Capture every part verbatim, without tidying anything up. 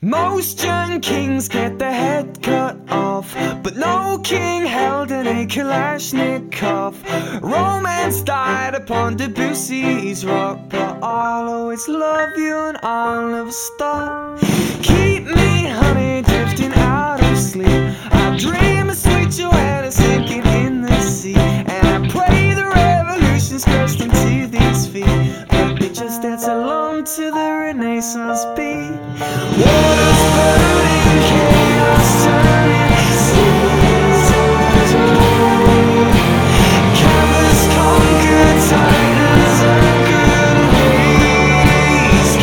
Most young kings get their head cut off, but no king held any Kalashnikov. Romance died upon Debussy's rock, but I'll always love you and I'll never stop. Keep me, honey, drifting out of sleep. I dream of sweet Joanna sinking in the sea, and I pray the revolution's crashed into these feet, but they just dance along to the Renaissance beat. Waters burning, chaos turning, seas overturning. Canvas conquered, titans anchored, waves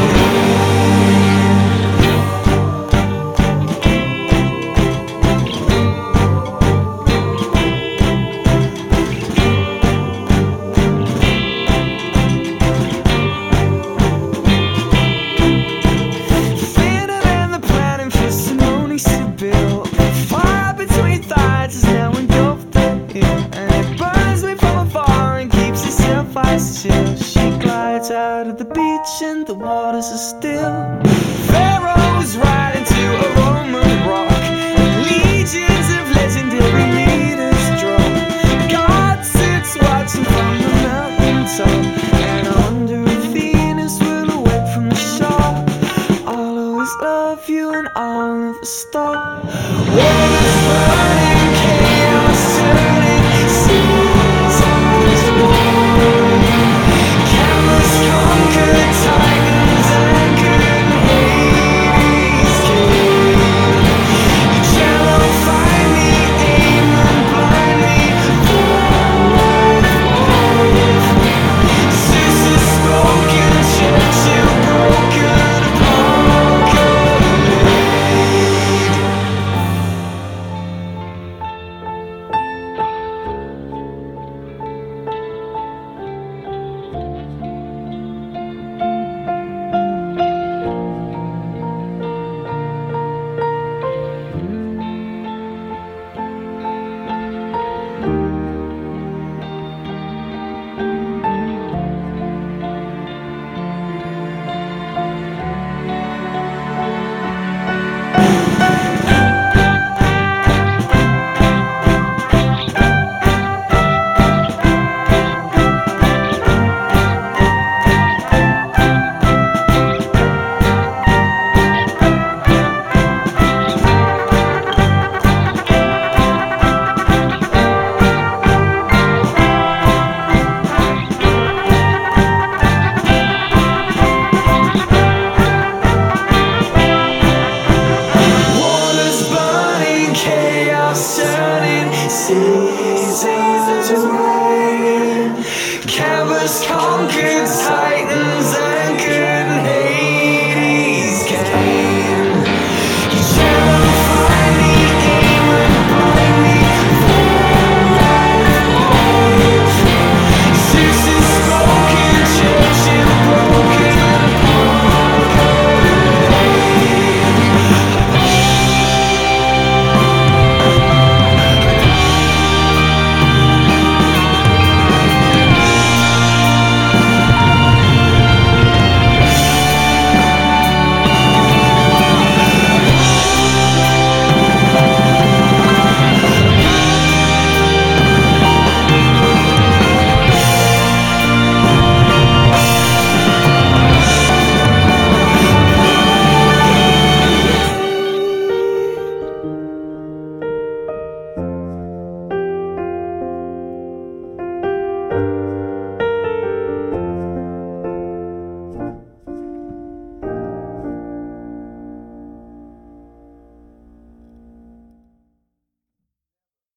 chill. She glides out of the beach and the waters are still. Pharaohs ride into a Roman rock, and legions of legendary leaders drop. God sits watching from the mountain top, and under Venus will awake from the shore. I'll always love you and I'll never stop. Waters burning.